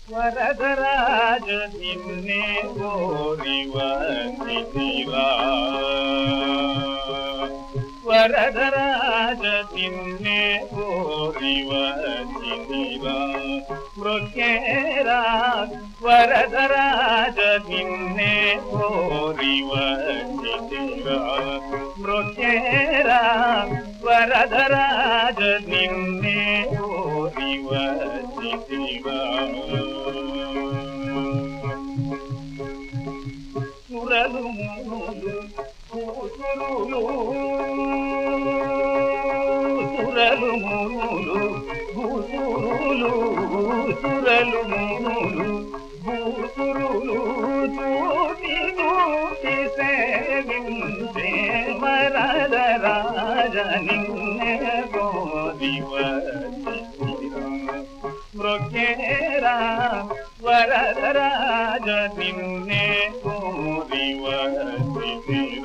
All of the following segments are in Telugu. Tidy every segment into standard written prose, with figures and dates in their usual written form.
ವರದರಾಜ ನಿನ್ನೆ ಕೋರಿವ ನಿಧಿರ ವರದರಾಜ ನಿನ್ನೆ ಕೋರಿವ ನಿಧಿರ ಮೃಗೇರ ವರದರಾಜ ನಿನ್ನೆ ಕೋರಿವ ನಿಧಿರ ಮೃಗೇರ ವರದರಾಜ ನಿನ್ನೆ ಕೋರಿವ ನಿಧಿರ ಸುರಲು ಮೂಲು ಭೂಸುರುಳು ಸುರಲು ಮೂಲು ಭೂಸುರುಳು ಸುರಲು ಮೂಲು ಭೂಸುರುಳು ತೂತಿ ತೂತಿ ಸೇವಿಂದೆ ವರದ ರಾಜ ನಿನ್ನೆ ಗೋದಿವ ಮೃಗೇರ ವರದರಾಜ ನಿನ್ನೆ ಕೋರಿವ ನಿಧಿರ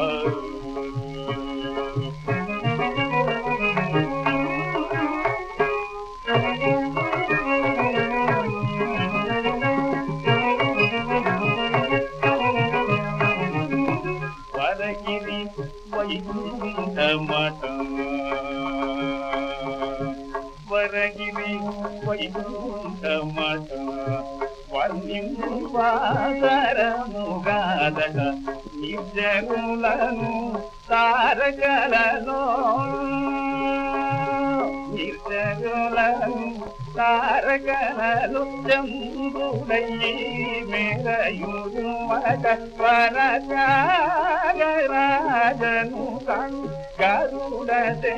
ವರಗಿರಿ ವೈಕುಂಠ ಮಠ వరగిరి వైకుంఠ మఠ వర్ణింపాదరముగాదట నిర్జనులను తారకలలో నిర్జనులను తారకలలో జంబుడయ్యి మేరయుడు మట వరచాగరాజను గరుడ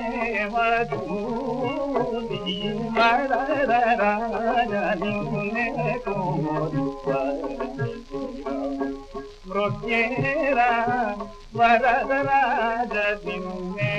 దేవదూతి వరదరాజ నిన్నే కోరివ మృగేర వరదరాజ నిన్నే